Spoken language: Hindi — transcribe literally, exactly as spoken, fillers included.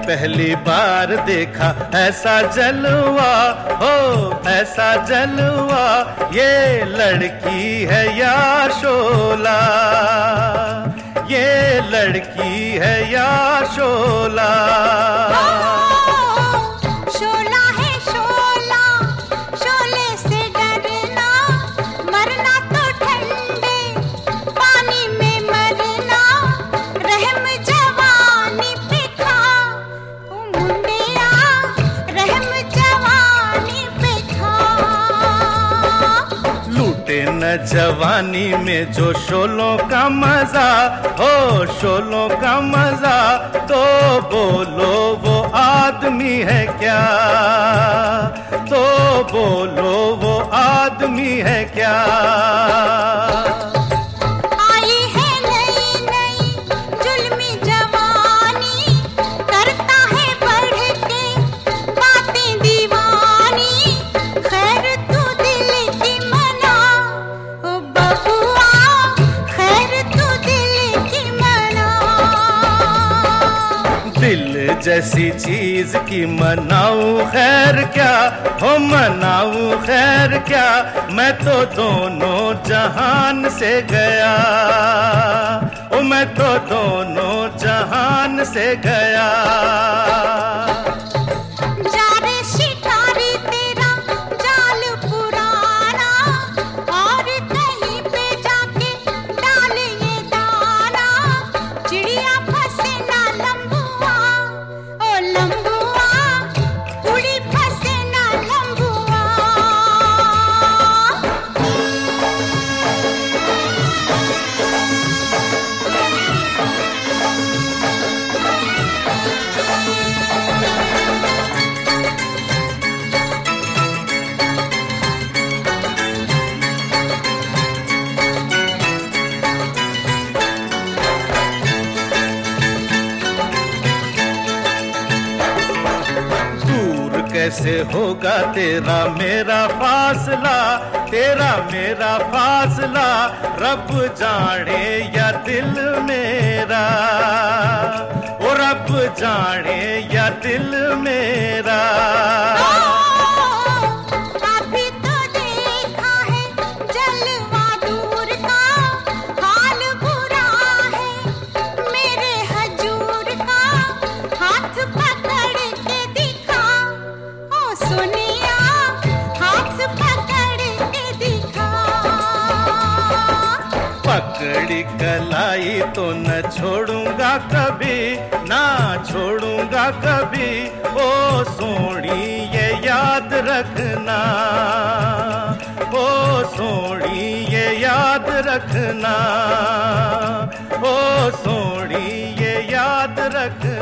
पहली बार देखा ऐसा जलवा, हो ऐसा जलवा, ये लड़की है या शोला, ये लड़की है या शोला। शोला है शोला, शोले से डरना, मरना तो ठंडे पानी में मरना, रहम जवानी पे खा ओ मुंडिया, रहम जवानी पे खा। लूटे न जवानी में जो शोलों का मजा, हो शोलों का मजा, तो बोलो वो आदमी है क्या, तो बोलो वो आदमी है क्या। आई है नई नई जुल्मी जवानी, करता है बढ़ के बातें दीवानी, खैर तू दिल की मना ओ बबुआ, खैर तू दिल की मना। दिल जैसी चीज की मनाऊं खैर क्या, हो मनाऊं खैर क्या, मैं तो दोनों जहान से गया, ओ मैं तो दोनों जहान से गया। जा रे शिकारी तेरा जाल पुराना, और कहीं पे जाके डाल ये दाना, चिड़िया फंसे ना लंबुआ ओ लंबुआ, उड़ी फंसे ना लंबुआ। दूर कैसे होगा तेरा मेरा फासला, तेरा मेरा फासला, रब जाने या दिल मेरा, ओ रब जाने या दिल मेरा। अभी तो देखा है जलवा दूर का, हाल बुरा है मेरे हजूर का, हाथ पकड़ के दिखा ओ सुनिया, हाथ पकड़ के दिखा। पकड़ी कलाई तो न छोड़ूंगा कभी, ना छोड़ूंगा कभी, ओ सोनी ये याद रखना, ओ सोनी ये याद रखना, ओ सोनी ये याद रखना।